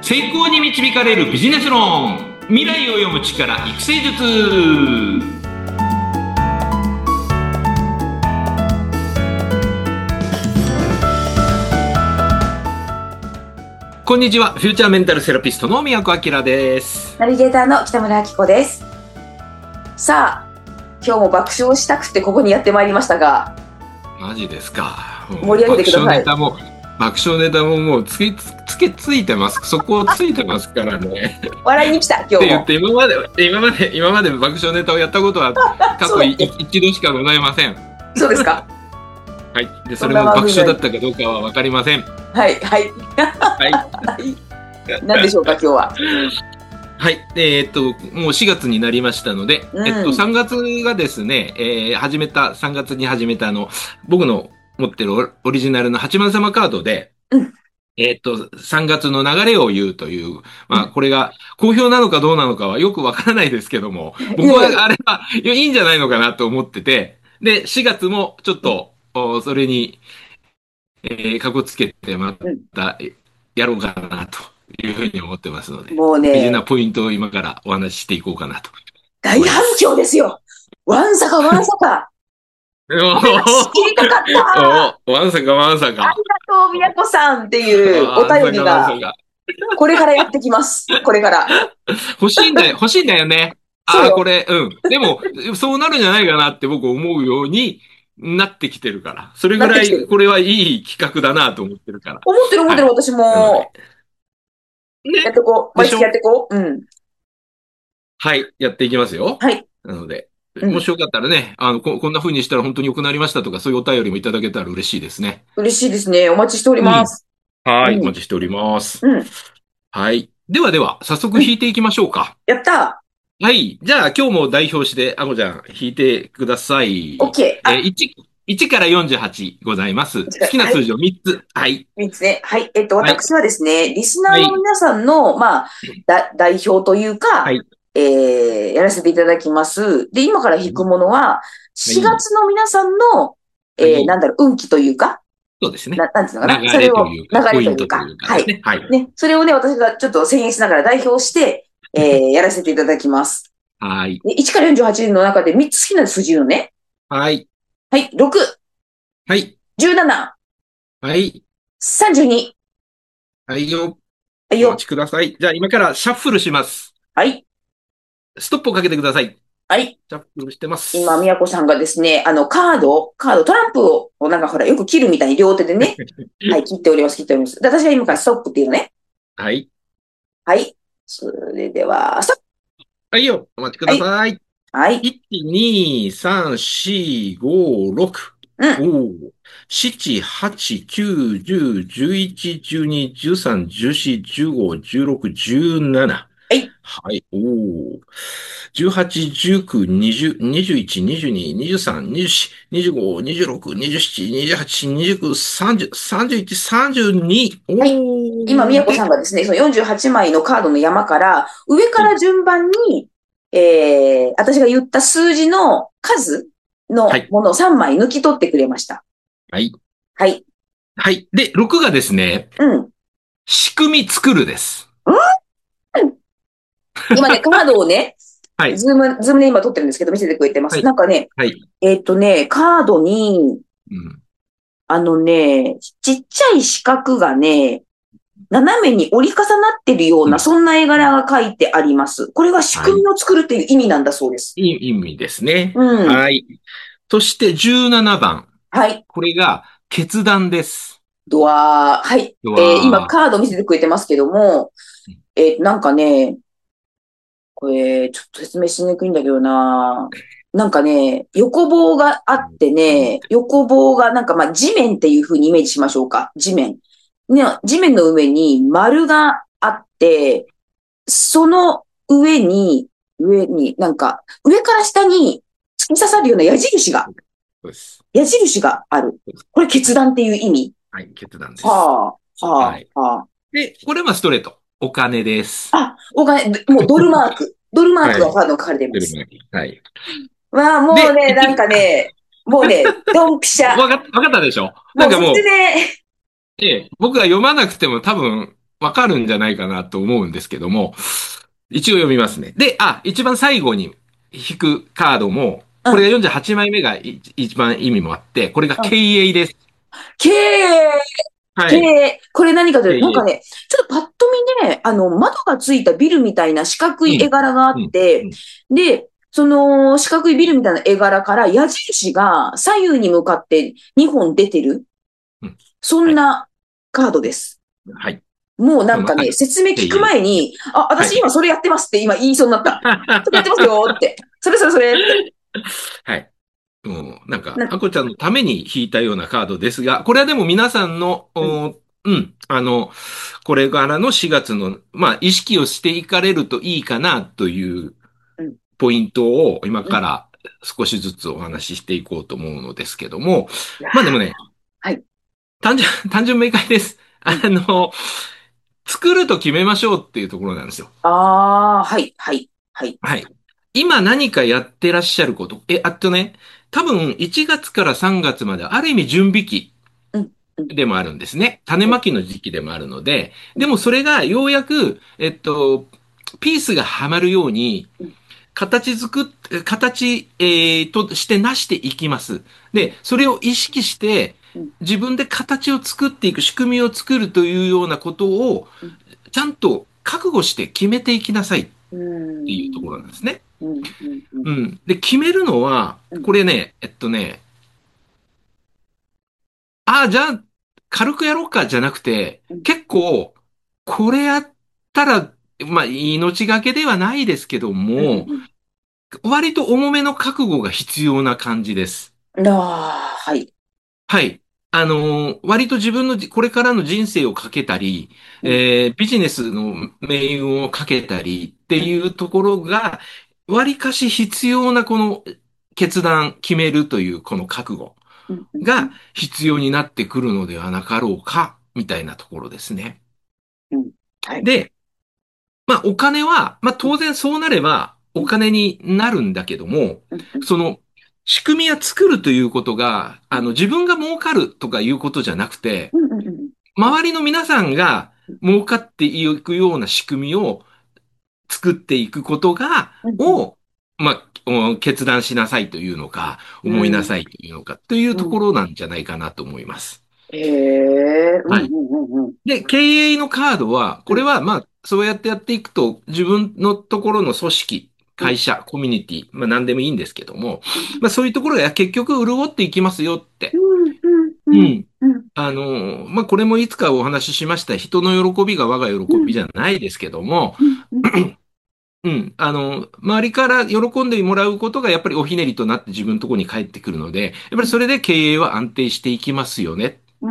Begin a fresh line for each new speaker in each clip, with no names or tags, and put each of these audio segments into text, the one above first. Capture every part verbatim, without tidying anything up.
成功に導かれるビジネス論、未来を読む力、育成術。こんにちは、フューチャーメンタルセラピストの宮古明です。
ナビゲーターの北村明子です。さあ、今日も爆笑したくてここにやってまいりましたが、
マジですか。
盛り上げてください。
爆笑ネタも爆笑ネタももうつけつけついてます。そこをついてますからね。
笑いに来た今日も。って言
って今まで今まで今まで爆笑ネタをやったことは過去一度しかございません。
そうですか。
はい。でそれも爆笑だったかどうかはわかりません。
はいはいはい。何でしょうか今日は。
はい。えー、っともうしがつになりましたので、うん、えっとさんがつがですね、えー、始めたさんがつに始めたあの僕の持ってるオリジナルのはちまん様カードで、うん、えっと、さんがつの流れを言うという、まあ、これが好評なのかどうなのかはよくわからないですけども、僕はあれはいいんじゃないのかなと思ってて、で、しがつもちょっと、それに、えー、かこつけてまたやろうかなというふうに思ってますので、もうね、大事なポイントを今からお話ししていこうかなと。
大反響ですよ。わんさかわんさか。仕切りたかった
わんさかわんさか。ありが
とう、みやこさんっていうお便りが、これからやってきます。これから。
欲しいんだよ、欲しいんだよね。ああ、これ、うん。でも、そうなるんじゃないかなって僕思うようになってきてるから。それぐらい、これはいい企画だなと思ってるから。
思ってる思ってる、はい、私も。ね、やってこう。毎月やってこう。うん。
はい、やっていきますよ。
はい。
なので。もしよかったらね、あのこ、こんな風にしたら本当に良くなりましたとか、そういうお便りもいただけたら嬉しいですね。
嬉しいですね。お待ちしております。
うん、はい、うん、お待ちしております。
うん。
はい。ではでは、早速弾いていきましょうか。
うん、やった
はい。じゃあ、今日も代表して、あこちゃん、弾いてください。
OK。え
ー、1、いちからよんじゅうはちございます。好きな数字をみっつ。はい。
みっつね。はい。えっと、私はですね、はい、リスナーの皆さんの、まあ、だ代表というか、はい、えー、やらせていただきます。で、今から弾くものは、しがつの皆さんの、はい、えー、なんだろう、運気というか、
そうですね。
ななんていうのかな、
流れというか、
流れというか、はい。
はい。
ね、それをね、私がちょっと宣言しながら代表して、えー、やらせていただきます。
はい。
いちからよんじゅうはちの中でみっつ好きな数字言うのね。
はい。
はい、ろく。
はい。
じゅうなな。
はい。
さんじゅうに。
はいよ。
はいよ。
お待ちください。じゃあ今からシャッフルします。
はい。
ストップをかけてください。
はい。
シャッフルしてます。
今、宮子さんがですね、あの、カード、カード、トランプを、なんかほら、よく切るみたいに両手でね、はい、切っております、切っております。で、私は今からストップっていうのね。
はい。
はい。それでは、ストップ。
はいよ。お待ちください。
はい。
いち、に、さん、よん、ご、ろく。
うん。お
ー。なな、はち、きゅう、じゅう、じゅういち、じゅうに、じゅうさん、じゅうよん、じゅうご、じゅうろく、じゅうなな。
はい。
はい。おー。じゅうはち、じゅうきゅう、にじゅう、にじゅういち、にじゅうに、にじゅうさん、にじゅうよん、にじゅうご、にじゅうろく、にじゅうなな、にじゅうはち、にじゅうきゅう、さんじゅう、さんじゅういち、さんじゅうに。おー。はい。
今、宮子さんがですね、そのよんじゅうはちまいのカードの山から、上から順番に、うん、えー、私が言った数字の数のものをさんまい抜き取ってくれました。
はい。
はい。
はい。で、ろくがですね、
うん。
仕組み作るです。
うん、今ね、カードをね、
はい。
ズーム、ズームで今撮ってるんですけど、見せてくれてます。はい、なんかね、
はい、
えっとね、カードに、うん、あのね、ちっちゃい四角がね、斜めに折り重なってるような、うん、そんな絵柄が書いてあります。これは仕組みを作るっていう意味なんだそうです。
はい、いい意味ですね。
うん。
はい。そしてじゅうななばん。
はい。
これが決断です。
ドアはい。えー、今カード見せてくれてますけども、えー、なんかね、これ、ちょっと説明しにくいんだけどな。なんかね、横棒があってね、横棒がなんかまあ地面っていう風にイメージしましょうか。地面。ね、地面の上に丸があって、その上に、上に、なんか、上から下に突き刺さるような矢印が、矢印がある。これ決断っていう意味。
はい、決断です。
はあ、はあ、
はい、
はあ。
で、これはストレート。お金です。
あ、お金、もうドルマーク。ドルマークがカード書かれています。
はい。
まあ、もうね、なんかね、もうね、ドンピシャ。
わかった、わかったでしょ？なんかもう、
説明。
ええ、僕が読まなくても多分、 わかるんじゃないかなと思うんですけども、一応読みますね。で、あ、一番最後に引くカードも、
うん、
これがよんじゅうはちまいめがい一番意味もあって、これが
うん。
経営です。
経営、経
はい。
営。これ何かというと、なんか
経営。
ね、ちょっとパッと見ね、あの、窓がついたビルみたいな四角い絵
うん。
柄があ
うん。
って、
うん。
で、その四角いビルみたいな絵柄から矢印が左右に向かってにほん出てる。
うん。
そん
はい。
なカードです。
はい。
もうなんかね、
まさに
説明聞く
経営。
前に、あ、
はい。
私今それやってますって今言いそうになった。それやってますよって。それそれそれって。
はい。うん、なんか、
な、
あこちゃんのために引いたようなカードですが、これはでも皆さんの、
うん、
おうん、あの、これからのしがつの、まあ、意識をしていかれるといいかなという
うん、
ポイントを今
うん。
から少しずつお話ししていこうと思うのですけども、
いやー、
まあでもね、
はい。
単純、単純明快です。あ
うん。
の、作ると決めましょうっていうところなんですよ。
ああ、はい、はい、はい。
はい。今何かやってらっしゃること。え、あとね、多分いちがつからさんがつまである意味準備期
うん、うん、
でもあるんですね。種
はい。
まきの時期でもあるので、
うん、
でもそれがようやく、えっと、ピースがはまるように、
うん、
形作っ、形、えーとしてなしていきます。
うん、
で、それを意識して、
うん、
自分で形を作っていく、仕組みを作るというようなことを、
うん、
ちゃんと覚悟して決めていきなさいっ
う
ていうところなんですね。
ん、うん、うん、うん、
うん。で、決めるのは、
うん、
これね、えっとね、ああ、じゃあ、軽くやろうかじゃなくて、
うん、
結構、これやったら、まあ、命がけではないですけども、
うん。
割と重めの覚悟が必要な感じです。
うん。ああ、はい。
はい。あのー割と自分のじこれからの人生をかけたり、
うん、
えービジネスの命運をかけたりって
うん、
いうところが、割かし必要なこの決断、決めるというこの覚悟
うん、うん、う
が
ん。
必要になってくるのではなかろうか、みたいなところですね。
うん。はい。
で、まあお金は、まあ
うん、
当然そうなれば
うん、
お金になるんだけども、
うん、うん、
その仕組みを作るということが、
うん、
あの自分が儲かるとかいうことじゃなくて、
うん、うん、うん、
周りの皆さんが儲かっていくような仕組みを作っていくことが、
うん、うん、
を、まあ、お決断しなさいというのか、
う
思いな
ん、
さいというのか、という
うん。
ところなんじゃないかなと思います。
へえ、うん、
はい。
うん、うん、うん、
で、経営のカードは、
うん、
これはまあ、そうやってやっていくと、自分のところの組織、
うん、
会社、コミュニティ、まあ何でもいいんですけども、
うん、
まあそういうところが結局潤っていきますよって。
うん、うん、
うん。
うん、
あの、まあこれもいつかお話ししました、人の喜びが我が喜びじゃないですけども、
うん、うん、
うん。あの、周りから喜んでもらうことがやっぱりおひねりとなって自分のところに返ってくるので、やっぱりそれで経営は安定していきますよね。
うん、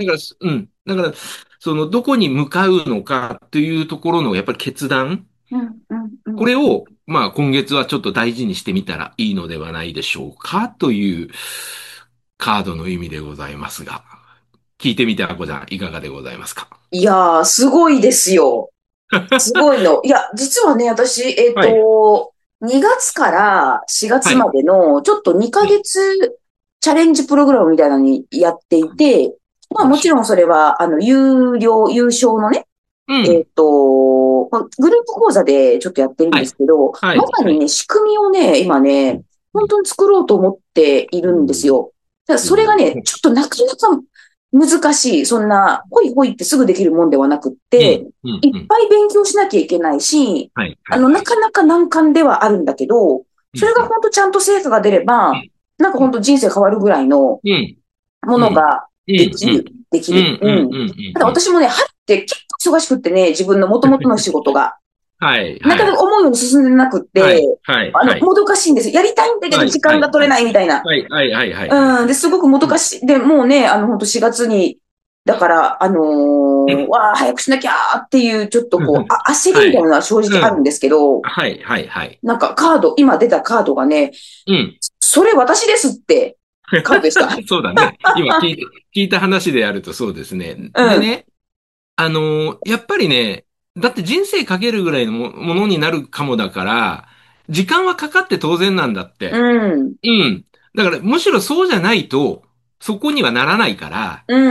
だから、うん。だから、その、どこに向かうのかというところの、やっぱり決断。
うん、うん、うん。
これを、まあ、今月はちょっと大事にしてみたらいいのではないでしょうかというカードの意味でございますが、聞いてみて、あこちゃん、いかがでございますか？
いやー、すごいですよ。すごいの。いや、実はね、私、えっ
はい。
と、にがつから4
はい。
月までの、ちょっと2
はい。
ヶ月チャレンジプログラムみたいなのにやっていて、まあ
素晴らしい。
もちろんそれは、あの、有料、有償のね、えっ
うん。
と、まあグループ講座でちょっとやってるん
はい。
ですけど、
はい。はい。
まさにね、仕組みをね、今ね、
うん。うん。
本当に作ろうと思っているんですよ。ただそれがね、ちょっとなかなか難しい。そんな、ほいほいってすぐできるもんではなくっ
うん。
て、
うん。うん。
いっぱい勉強しなきゃいけないし、
はい。は
あの、
い。はい。
なかなか難関ではあるんだけど、
うん。
それが本当ちゃんと成果が出れば、なんか
うん。
本当人生変わるぐらいの
うん。
も
うん。
のが
うん。うん。
できる。でき
うん。
る。
うん。
うん。
うん。
ただ
うん。
私もね、春って結構忙しくってね、自分の元々の仕事が。
はい。
なかな
はい。
か思うように進んでなくって、
はい。はい。
あの、
はい。
もどかしいんですよ。やりたいんだけど
はい。
時間が取れないみたいな。
はい。はい。はい。はい。はい。
うん。で、すごくもど
うん。
かしい。で、もうね、あの、本当しがつに、だから、あのーわあ、早くしなきゃーっていう、ちょっとこう、あ、焦りみたいな
はい。
のは正直あるん
うん。
ですけど、
はい。はい。はい。
なんかカード、今出たカードがね、
うん。
それ私ですってカードでした。
そうだね。今聞いて、聞いた話でやるとそうですね。
うん。
でね、あのーやっぱりね、だって人生かけるぐらいのもものになるかもだから、時間はかかって当然なんだっ
う
て。
ん。
うん。だからむしろそうじゃないと、そこにはならないから、
うん。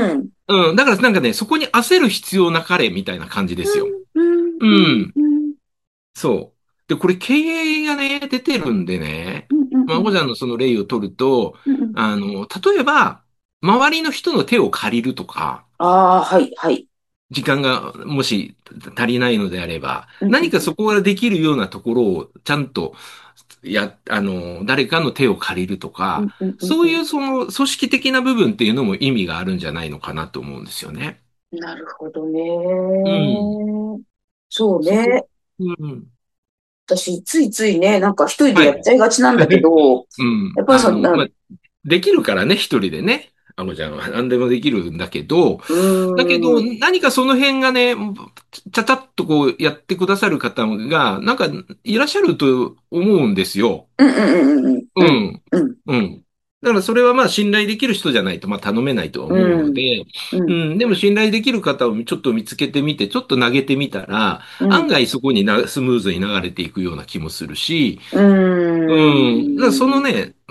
うん。だからなんかね、そこに焦る必要なかれみたいな感じですよ。
うん、うん、
うん。
うん、
そう。で、これ経営がね、出てるんでね、
うん、うん、
まあ、
うん、
ほちゃんのその例を取ると、
うん。
あの、例えば、周りの人の手を借りるとか、
ああ、はい、はい。
時間がもし足りないのであれば、
うん、うん、
何かそこができるようなところをちゃんと、や、あの、誰かの手を借りるとか、
うん、うん、うん。
そうい
う
うその組織的な部分っていうのも意味があるんじゃないのかなと思うんですよね。
ん、なるほど
うん。
ね。そう
そう。
ね。
うん。
私、ついついね、なんか一人で
はい。
やっちゃいがちなんだけど、
うん。
やっぱりその、
あの、
な、
まあ、
う
できるからね、一人でね。あのちゃんは何でもできるんだけど、
ー
だけど、
ん、
何かその辺がね、ちゃちゃっとこうやってくださる方が、なんかいらっしゃると思うんですよ。
うん、うん、うん、うん、
うん。
うん、
うん。だからそれはまあ信頼できる人じゃないとまあ頼めないとは思う
うん、
ので、
うん、
うん。でも信頼できる方をちょっと見つけてみて、ちょっと投げてみたら、
うん、
案外そこになスムーズに流れていくような気もするし、
うー
うん。だからその
ん、
ね、うん。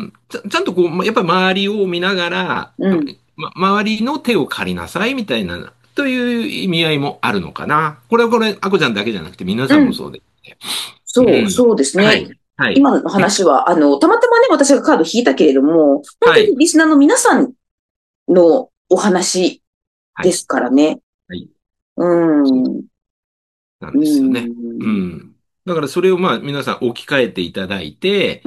ちゃ、ちゃんとこう、まやっぱり周りを見ながら、
うん、
ま、周りの手を借りなさいみたいな、という意味合いもあるのかな。これはこれ、あこちゃんだけじゃなくて皆さんも
うん。
そうで。う
そう、
ん。
そうですね。
はい。はい。
今の話は、あの、たまたまね、私がカード引いたけれども、本
はい。
当にリスナーの皆さんのお話
はい。
ですからね。
はい。
う
そう
ん。
なん
う
ですよね。う
ん。
ん。だからそれをまあ皆さん置き換えていただいて、
うん。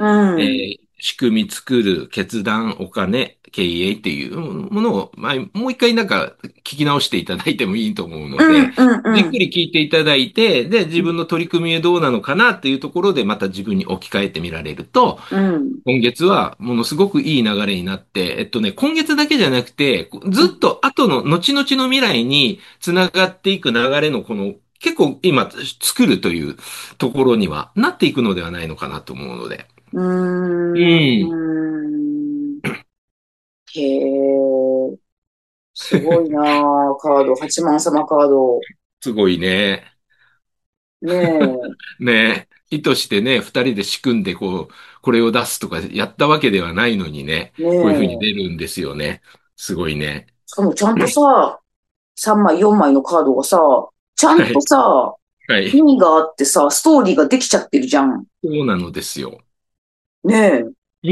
えー仕組み作る、決断、お金、経営っていうものを、まあ、もう一回なんか聞き直していただいてもいいと思うので、
うん、うん、
じっ
うん。
くり聞いていただいて、で、自分の取り組みはどうなのかなっていうところでまた自分に置き換えてみられると、
うん。
今月はものすごくいい流れになって、えっとね、今月だけじゃなくて、ずっ
うん。
と後の、後々の未来につながっていく流れのこの、結構今作るというところにはなっていくのではないのかなと思うので。
う
う
ー
ん。
ん。へえ。すごいなあ、カード。八幡様カード。
すごいね。
ねえ。
ね。意図してね、二人で仕組んでこう、これを出すとかやったわけではないのにね、
ね
こういうふうに出
え。
るんですよね。すごいね。
しかもちゃんとさ、さんまい、よんまいのカードがさ、ちゃんと
はい。
さ、
はい。
意味があってさ、ストーリーができちゃってるじゃん。
そうなのですよ。
ねえ。
うん。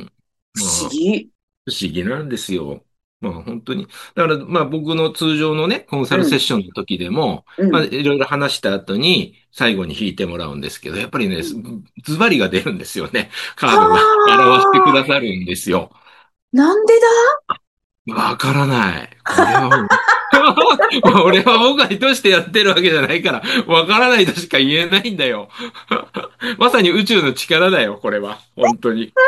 不思
まあ、
議。
不思議なんですよ。まあ本当に。だからまあ僕の通常のね、コンサルセッ
うん。
ションの時でも、まあ
うん。
いろいろ話した後に最後に引いてもらうんですけど、やっぱりね、
うん。
ズズバリが出るんですよね。カードが
は
表してくだ
あ。
さるんですよ。
なんでだ。
わからない。これはもう俺は僕は意図してやってるわけじゃないから、わからないとしか言えないんだよ。まさに宇宙の力だよ、これは。本当に。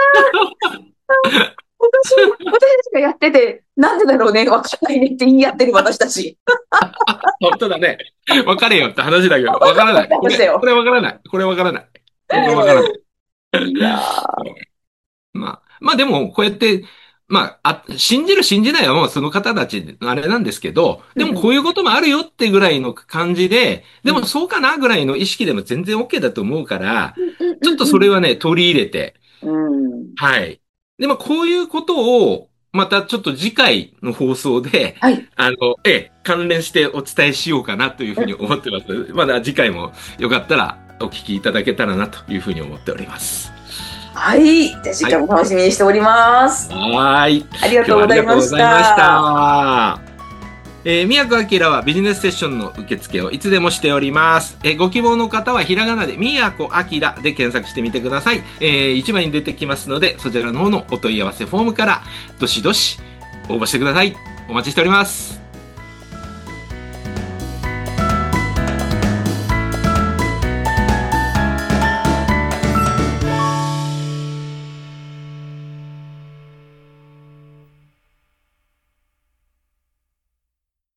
私、私たちがやってて、なんでだろうね、わかんないねって言い合ってる私たち。
本当だね。わかれよって話だけど、
わかん
わからない。
ない
これ、こ
話だよ。
れわからない。これわからない。本当わからない。
いやー。
まあ、まあでも、こうやって、まあ、あ、信じる信じないはもうその方たち、あれなんですけど、でも
うん、
こういうこともあるよってぐらいの感じで、でも
うん、
そうかなぐらいの意識でも全然 OK だと思うから、
うん、うん、
ちょっと
うん、
それはね、取り入れて、
うん。うん。
はい。で、まあこういうことを、またちょっと次回の放送で、
はい。
あの、ええ、関連してお伝えしようかなというふうに思ってます。まだ次回もよかったらお聞きいただけたらなというふうに思っております。
はい。じゃあ次
はい。
回も楽しみにしております。
はーい。
ありがとう
今日はありがとうご
ございまし
ざいまし
た。
た。えー、宮古明はビジネスセッションの受付をいつでもしております。えーご希望の方はひらがなで宮古明で検索してみてください。えー、一枚に出てきますので、そちらの方のお問い合わせフォームからどしどし応募してください。お待ちしております。